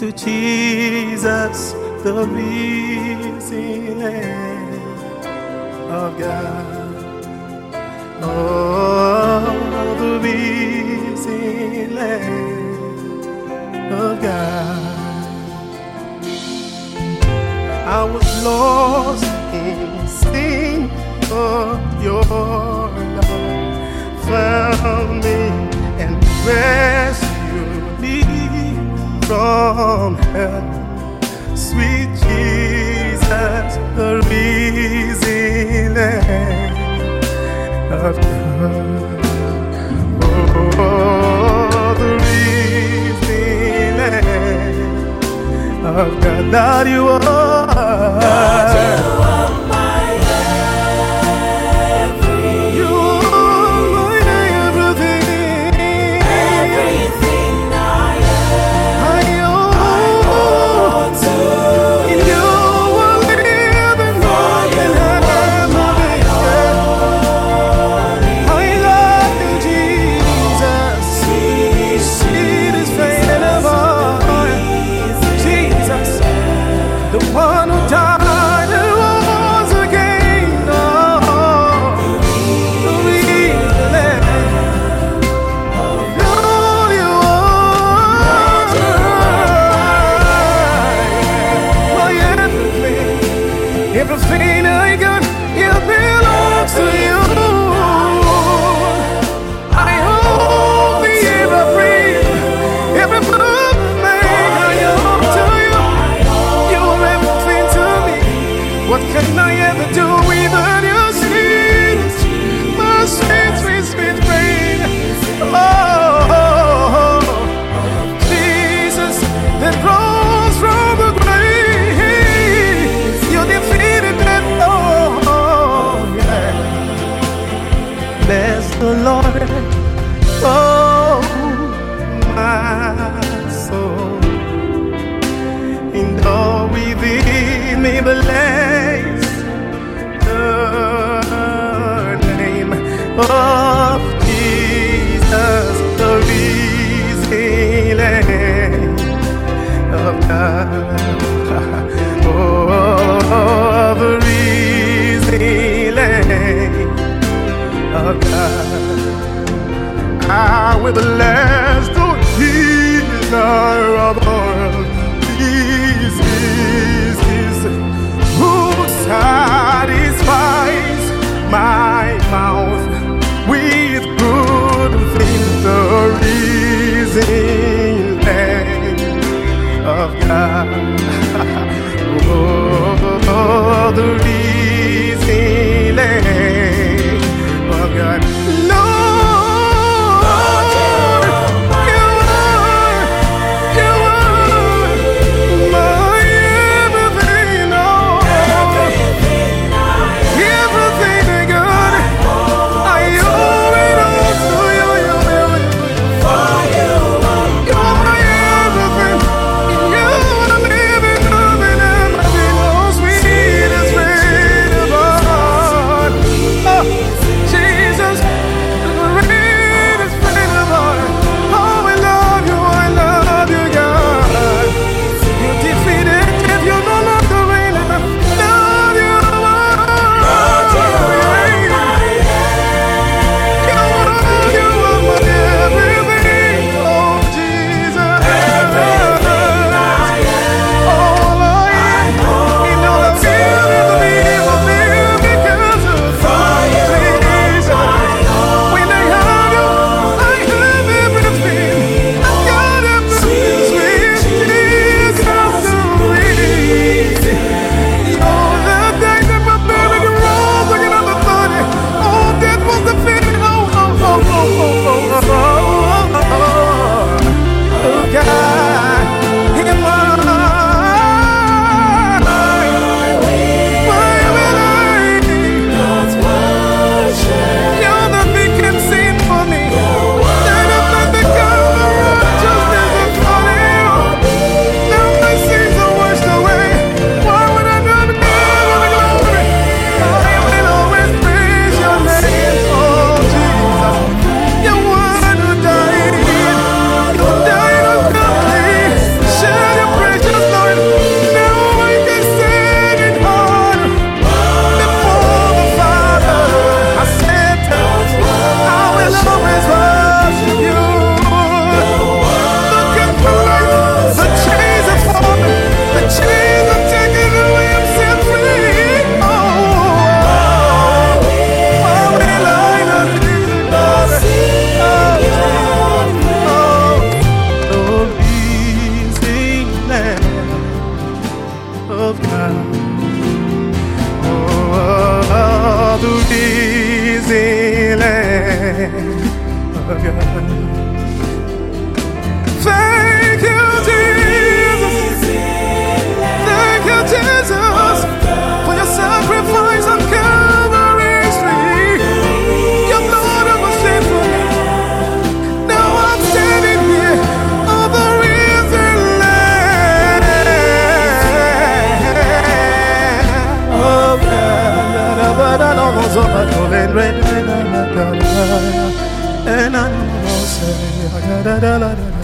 to Jesus, the risen Lamb of God. Oh, the risen Lamb of God. I was lost in sin, but your love found me and rescued me from hell. Sweet Jesus, the risen Lamb of God. Oh, the risen Lamb of God. That you are. That you are my everything. You are my everything. Everything I am. I owe to you. You will live and for you have my own. I love you, Jesus. Sweetest friend of all. Jesus, the one who died and rose again. Oh, the real Lamb. Lord, you are my everything. Everything I got, it belongs to you. I hope the ever breathe, every move made, I owe to you. You are everything to me. What can I ever do without your sweet, my sweet, sweet, sweet rain? Oh, Jesus, that rose from the grave. You defeated that. Oh, yeah. Bless the Lord, oh, my soul, and all within me bless the name of Jesus, the risen Lamb of God. Oh, the risen Lamb of God. I will bless the healer of all. This is who satisfies my mouth with good things. The risen Lamb of God. Oh, the risen Lamb of God. Sweetest friend. the easy land of God. Thank you, Jesus. Thank you, Jesus, for your sacrifice on Calvary's tree. Your blood was shed for me. Now I'm standing here on the easy land of God. And I know